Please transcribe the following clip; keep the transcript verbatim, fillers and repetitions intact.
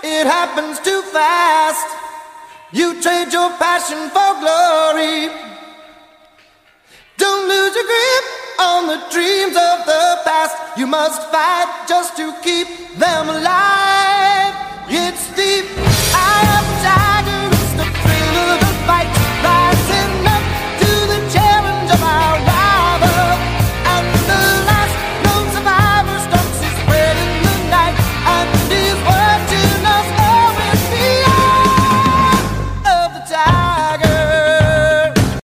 It happens too fast. You trade your passion for glory. Don't lose your grip on the dreams of the past. You must fight just to keep them alive. It's deep. I have